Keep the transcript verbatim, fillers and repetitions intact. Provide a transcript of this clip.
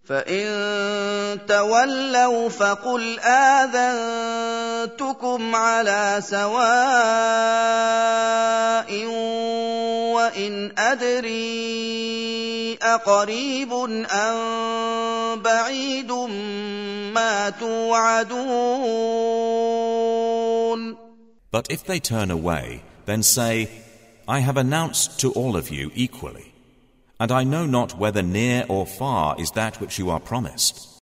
فإن تولوا فقل آذنتكم على سواء وإن أدري أقريب أم بعيد ما توعدون. But if they turn away, then say, I have announced to all of you equally, and I know not whether near or far is that which you are promised.